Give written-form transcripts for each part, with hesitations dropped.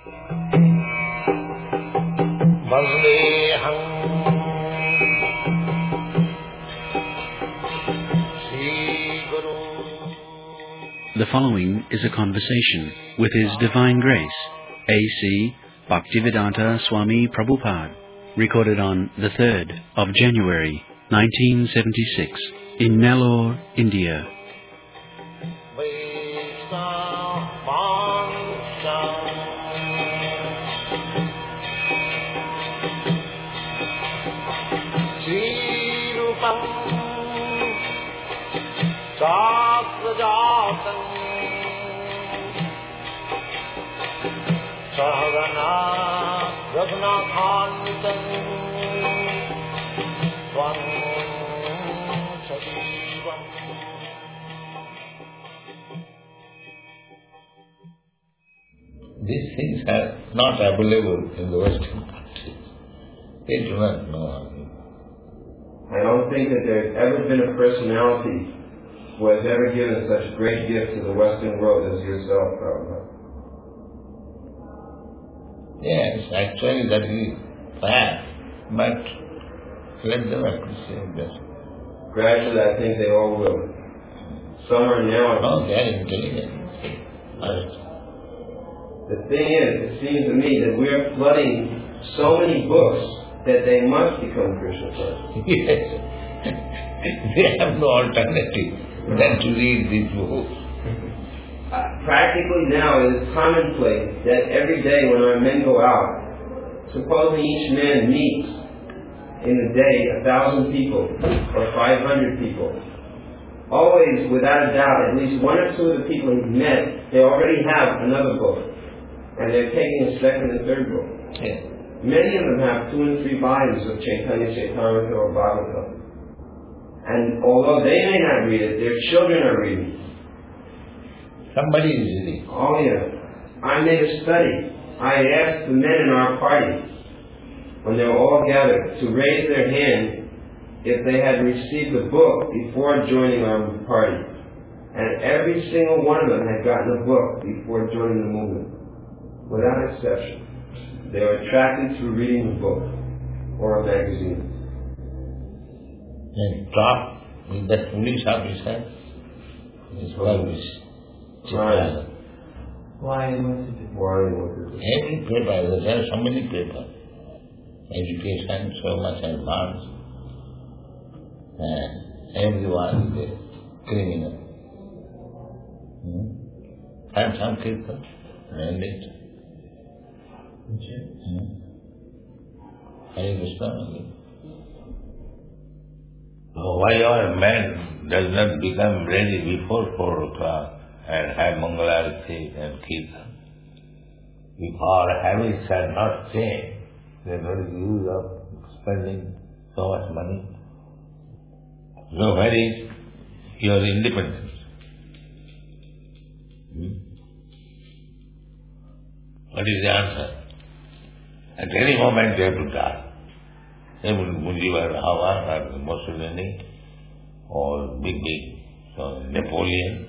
The following is a conversation with His Divine Grace, A.C. Bhaktivedanta Swami Prabhupada, recorded on the 3rd of January, 1976, in Nellore, India. These things are not available in the Western countries. They do not know. I don't think that there's ever been a personality who has ever given such great gifts to the Western world as yourself, Prabhupada. Yes, actually that is fact, but let them appreciate that. Gradually, I think they all will. Some are now. No, they are intelligent. The thing is, it seems to me that we are flooding so many books that they must become Krishna conscious. Yes. They have no alternative than to read these books. Practically now, it is commonplace that every day when our men go out, supposing each man meets in a day 1,000 people or 500 people, always, without a doubt, at least one or two of the people he's met, they already have another book. And they're taking a second and third book. Yeah. Many of them have 2 and 3 volumes of Chaitanya Chaitamrita or Bhagavatam. And although they may not read it, their children are reading. Somebody is reading. Oh yeah. I made a study. I asked the men in our party, when they were all gathered, to raise their hand if they had received the book before joining our party. And every single one of them had gotten a book before joining the movement. Without exception. They were attracted through reading a book or a magazine. And top in that police officer is always Chitana. Why was it? Every paper, there are so many papers. Education, so much advanced. And everyone is a criminal. And some people learn it. Hare Krishna. Why our man does not become ready before 4 o'clock and have Mangalarati and Kirtan? If our habits are not changed, then what is the use of spending so much money? So where is your independence? What is the answer? At any moment they have to die. They will Mujibur Rahman or Mussolini or big Napoleon.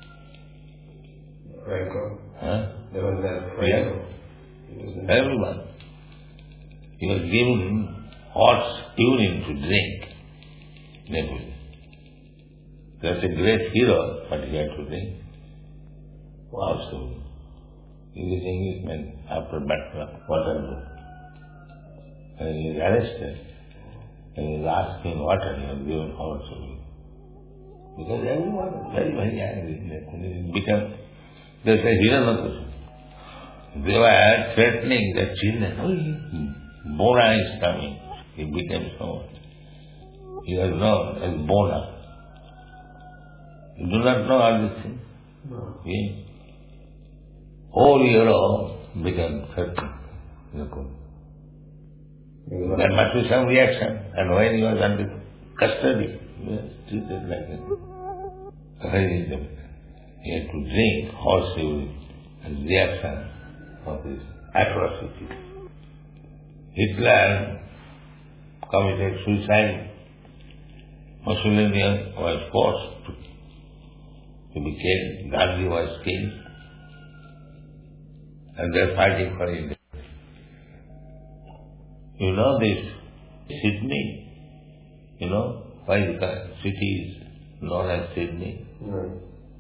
Franco. Huh? There was that Franco. Yeah. Everyone. He was given hot urine to drink. Napoleon. That's a great hero, but he had to drink. Also. He was an Englishman after Waterloo. And he was arrested. And he was asked in water, he was given hot urine. Because everyone was very, very angry. It became, they said, Hiranakusu. They were threatening the children. Bona is coming. He became so. He was known as Bona. You do not know all these things? No. Yeah. Whole Europe became threatened. There must be some reaction. And when he was under custody, he was treated like that. He had to drink horse urine as reaction of this atrocity. Hitler committed suicide. Mussolini was forced to be killed. Gandhi was killed. and they're fighting for independence. You know this Sydney? You know why the city is known as Sydney? Right.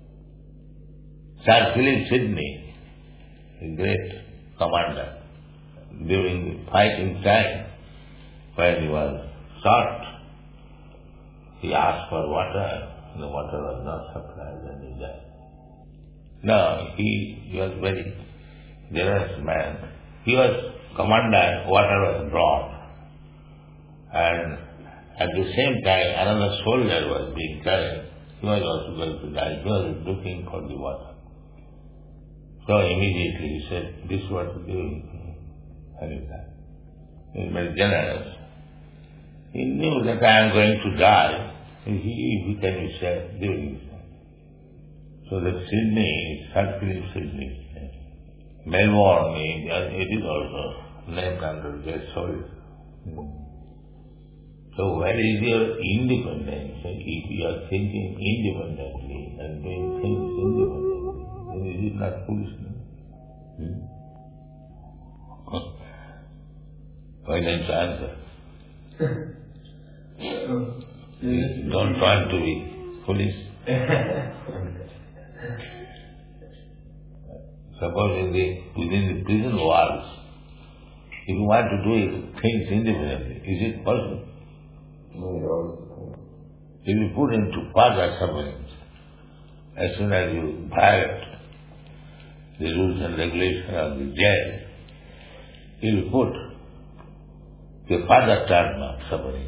Sir Philip Sidney, a great commander, during the fighting time, when he was shot, he asked for water. The water was not supplied and he died. No, he was very generous man. He was commander, water was brought. And at the same time, another soldier was being carried. He was also going to die. He was looking for the water. So immediately he said, this is what to do. And he died. He was very generous. He knew that I am going to die. He can be said doing this. So that Sydney, Sir Philip Sidney, Melbourne, it is also named under their soil. So where is your independence? If you are thinking independently and doing things independently, then is it not foolishness? Why don't you answer? Don't want to be foolish. Suppose within the prison walls, if you want to do things independently, is it possible? No. If you put into further sufferings, as soon as you violate the rules and regulations of the jail, you will put the further term of suffering.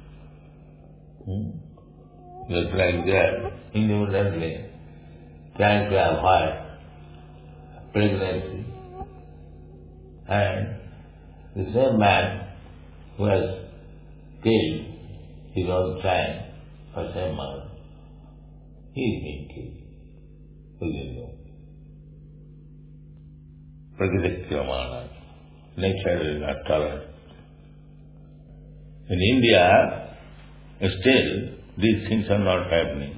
Just like they are independently trying to avoid pregnancy, and the same man who has killed his own child for same mother, he is being killed. Who is know? Prakriti-kramana. Nature is not tolerant. In India, still these things are not happening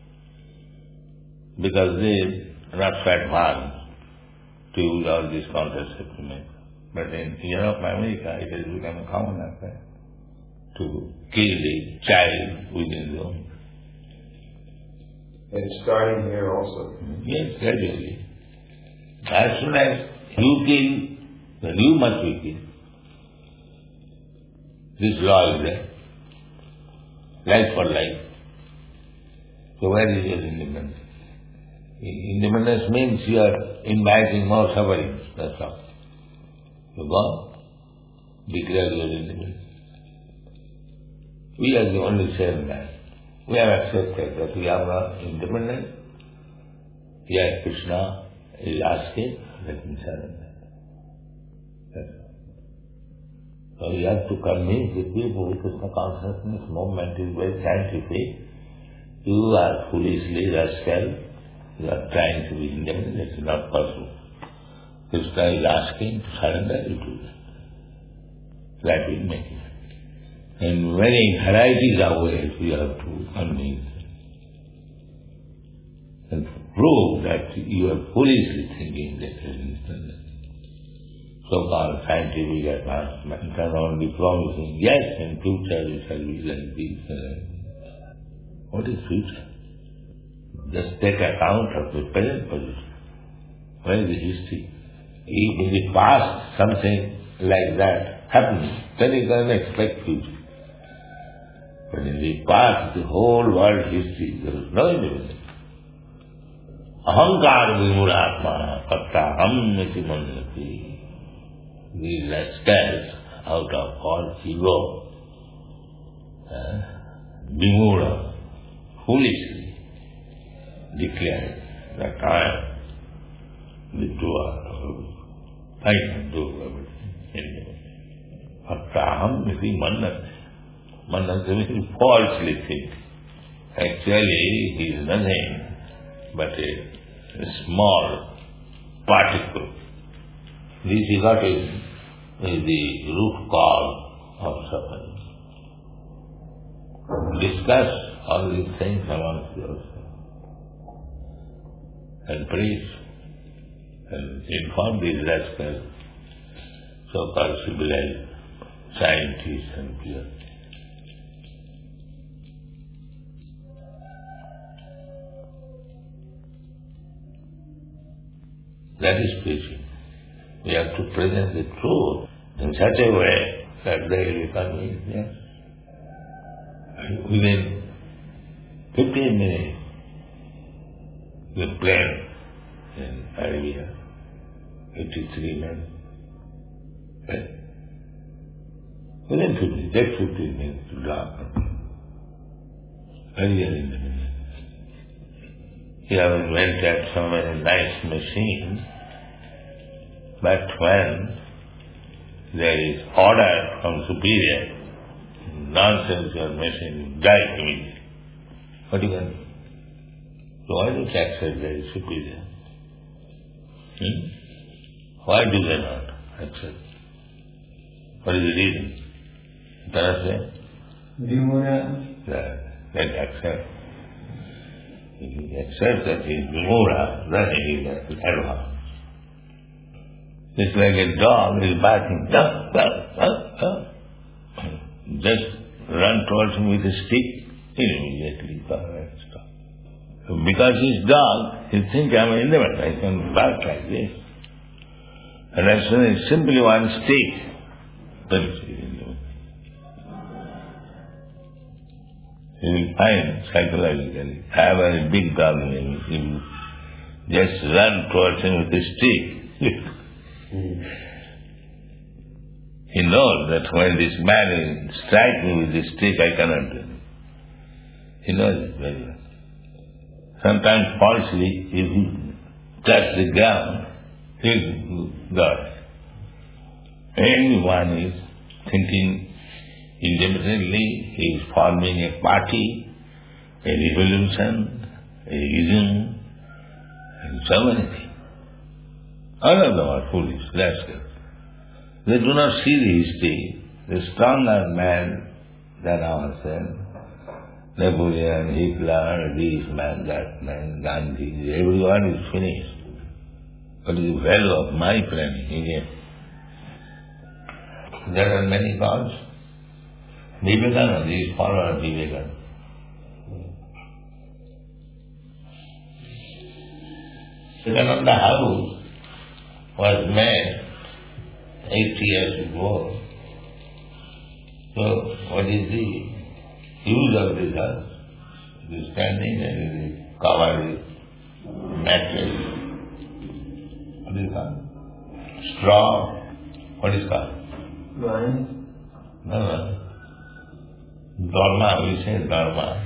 because they are not so advanced to use all these contraceptive methods. But in Europe, America, it has become a common affair to kill the child within the womb. It's starting here also. Yes, gradually. As soon as you kill, then you must be killed. This law is there. Life for life. So where is your independence? Independence means you are inviting more sufferings, that's all. You go, declare your independence. We are the only same man. We have accepted that we are not independent. Here Krishna is asking, let me surrender. That's all. So you have to convince the people Krishna consciousness movement is very scientific. You are foolishly rascal. You are trying to be independent. It is not possible. Krishna is asking to surrender, you do that. That will make it. And many varieties of ways we have to convince and prove that you are foolishly thinking that there is so-called scientific advancement and only promising, yes, in future it shall be like this. What is future? Just take account of the present position. Where is the history? If in the past something like that happened, then you can expect future. But in the past, the whole world history, there was no independence. Ahankar vimuratma kattaham niti mannati. These rascals out of all ego, vimura, foolishly declared that I am the doer of everything. I can do everything. Kattaham niti mannati. Mananta means falsely think. Actually, he is nothing but a small particle. This egotism is the root cause of suffering. Discuss all these things amongst yourselves and preach and inform these rascals, so-called civilized scientists and people. That is preaching. We have to present the truth in such a way that they will be convinced. Yes. Within 15 minutes, the plane in Arabia, 83 men. Right? Within 15 minutes to drop. Earlier in the minute. You have invented so many nice machines, but when there is order from superior, nonsense your machine will die immediately. What do you want? So why don't you accept that is superior? Why do they not accept? What is the reason? You cannot say? They accept. If he accepts that he is Vimura, then he is advanced. It's like a dog is barking, just run towards him with a stick, he'll immediately stop. Because he's dog, he thinks I'm independent, I can bark like this. And as soon as simply one stick, then he's independent. You will find psychologically, I have a big dog in him. Just run towards him with a stick. He knows that when this man will strike me with this stick, I cannot do it. He knows it very well. Sometimes falsely, if he touches the ground, he'll go. Anyone is thinking independently, he is forming a party, a revolution, a ism, and so many things. All of them are foolish, rascals. They do not see the history. The stronger man than ourselves, Napoleon, Hitler, this man, that man, Gandhi, everyone is finished. What is the value of my planning again? There are many gods. Vivekananda, these followers of Vivekananda. Vivekananda house was made 80 years ago. So, what is the use of this house? It is standing and it is covered with mattress. What is it called? Straw. What is it called? Vine. No. Dharma, we say dharma.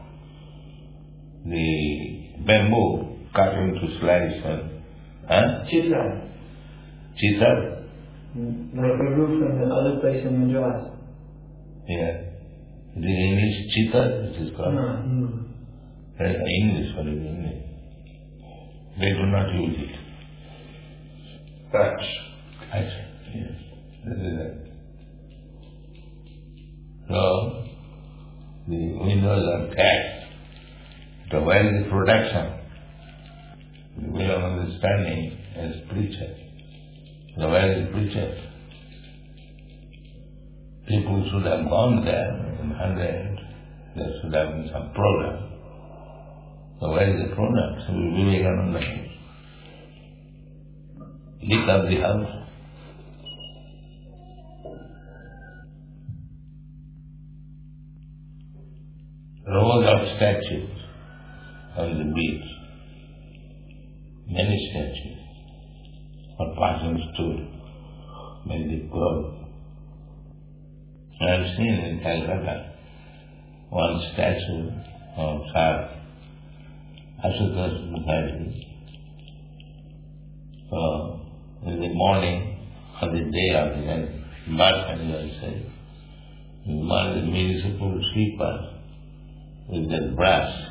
The bamboo cut into slice and Chisar. Chisar? Like the roof in the other place in Madras. Yeah. The English chitar, it is called. No. English, what is English? They do not use it. Thatch. Yes. This is it. So, the windows are thatched. So where is the protection? We are understanding as preacher. So where is the preacher? People should have gone there in 100. There should have been some program. So where is the program? So Vivekananda lit up the house. Rows of statues on the beach. Many statues. A person stood by the grove. I have seen in Calcutta one statue of Sir Ashutosh Mukherjee. So, in the morning of the day of his birth anniversary, one of the municipal sweepers with their brush,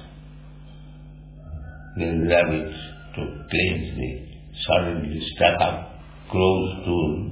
they rub it to cleanse the solidly stuck up closed stool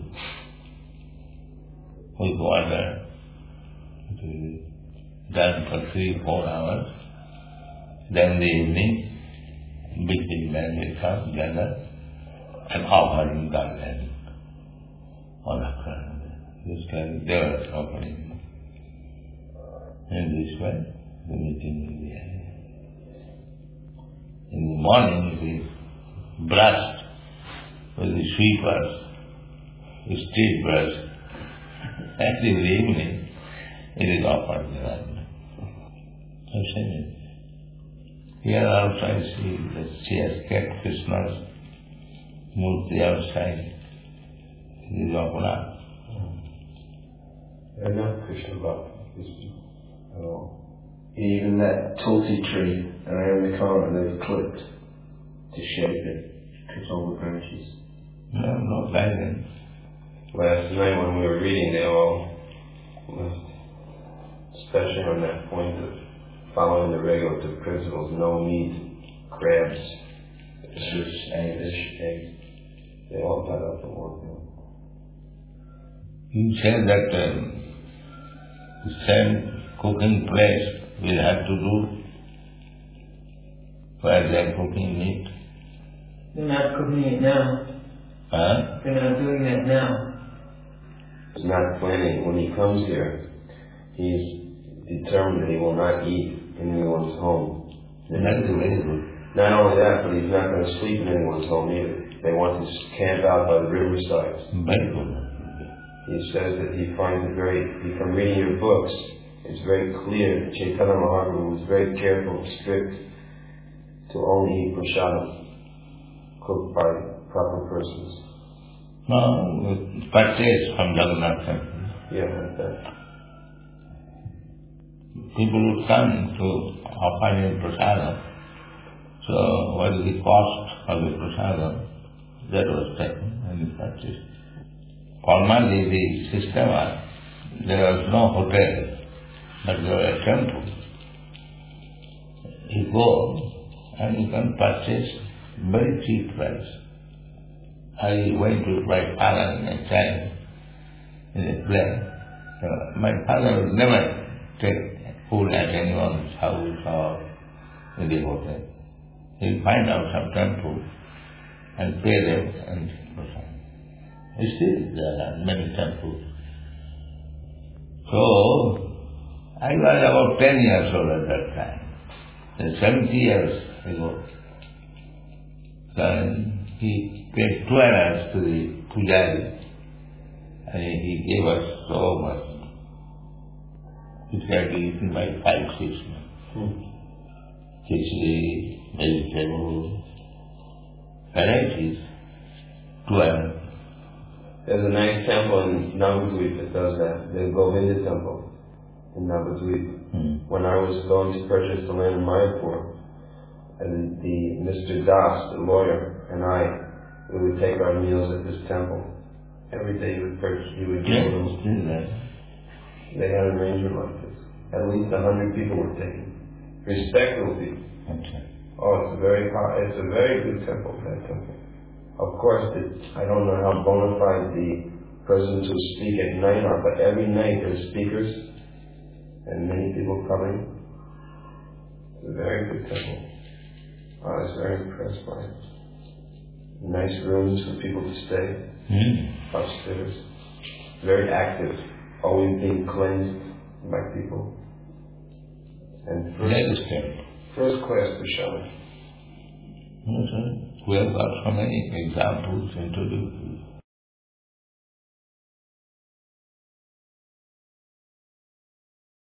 with water. It will be done for 3-4 hours. Then the evening, big men will come, gather, an offering garland all after. This kind they were offering. In this way, the meeting will be held. In the morning it is brushed with the sweepers, the street brush, and in the evening it is offered the garland. I've seen it. Here also I see that she has kept Krishna's murti outside. It is offered up. They're not Krishna Bhakti at all. Even that tulsi tree around the corner they've clipped to shape it, cut all the branches. No guidance. Last night when we were reading, they all left, especially on that point of following the regulative principles, no meat, crabs, fish, eggs. They all got up and walked out. You said that the same cooking place will have to do where they are cooking meat. They're not cooking it now. Huh? They're not doing that now. He's not planning. When he comes here, he's determined that he will not eat in anyone's home. That is very good. Not only that, but he's not going to sleep in anyone's home either. They want to camp out by the riversides. Very good. He says that he finds it from reading your books, it's very clear. Chaitanya Mahaprabhu was very careful and strict to only eat prasadam cooked by proper persons. No, purchase from Jagannath Temple. Yeah, like that. People would come to offer him prasadam. So what is the cost of the prasadam? That was taken and he purchased. Formerly the system was, there was no hotel, but there was a temple. You go and you can purchase very cheap price. I went with my father and my child in a place. My father would never take food at anyone's house or in the hotel. He'll find out some temple and pay them and you see, there are many temples. So, I was about 10 years old at that time. Then 70 years ago. Then he paid 2 annas to the pujari and he gave us so much. It can be eaten by 5-6 men. Khichdi, vegetables, varieties, 2 annas. There's a nice temple in Navadvip that does that. The Govinda temple in Navadvip. When I was going to purchase the land in Mayapur, and the Mr. Das, the lawyer, and we would take our meals at this temple. Every day he would give them. They had an arrangement like this. At least 100 people were taken. Respectable people. Okay. Oh, it's a very good temple, that temple. Of course, I don't know how bona fide the persons who speak at night are, but every night there's speakers and many people coming. It's a very good temple. I was very impressed by it. Nice rooms for people to stay. Upstairs. Very active. Always being cleansed by people. And first class prashadam. We have got so many examples introduced.